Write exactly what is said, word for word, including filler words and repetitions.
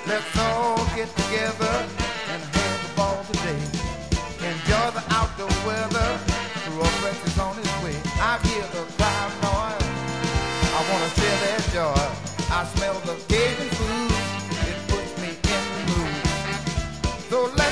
Let's all get together and have a ball today. Enjoy the outdoor weather. Road breakfast on his way. I hear the crowd noise. I wanna share their joy. I smell the Cajun food. It puts me in the mood. So let